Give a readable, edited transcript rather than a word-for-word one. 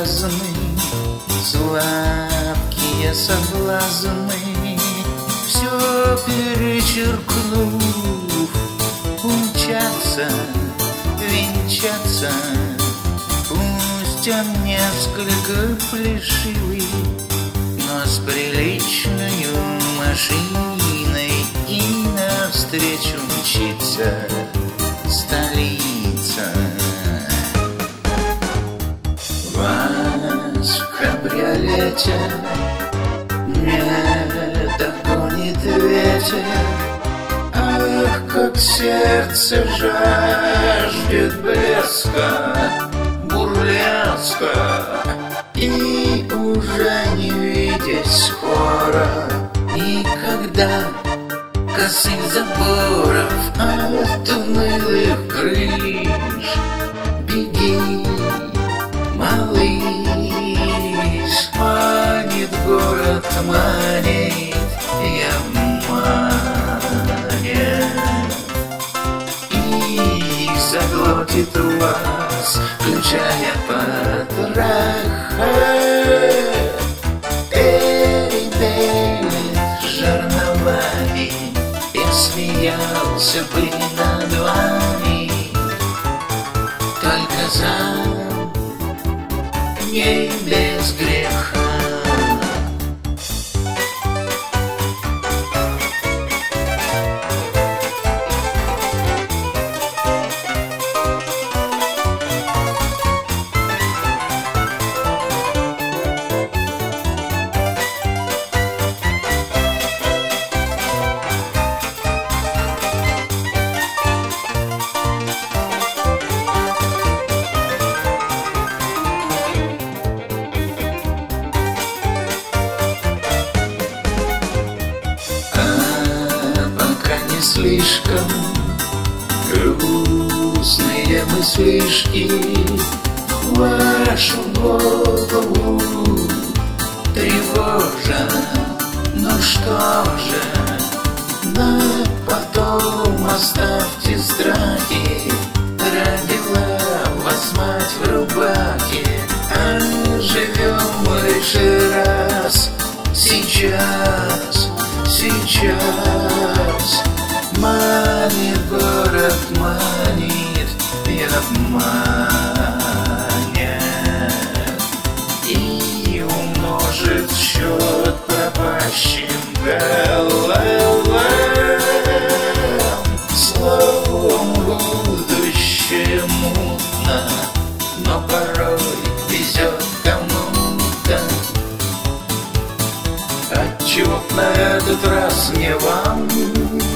связаны, сладкие соблазны, все перечеркнув, умчаться, венчаться. Пусть он несколько плешивый, но с приличной машиной, и навстречу мчится столица. Вас в кабриолете не догонит ветер. Ах, как сердце жаждет блеска, бурлеска, и уже не видеть скоро никогда косых заборов от унылых крыш. Беги, малыш, манит город, манит, я манит, и заглотит вас, включая потроха. Перебелит жерновами, я смеялся бы над вами, только за ней без греха. Слишком грустные мыслишки вашу голову тревожа. Ну что же, на потом оставьте страхи. Родила вас мать в рубахе, а живем лишь раз. Сейчас, сейчас манит город, манит, я манит, и умножит счет пропащим головам. Словом, будущее мутно, но порой везет кому-то. Отчего на этот раз не вам?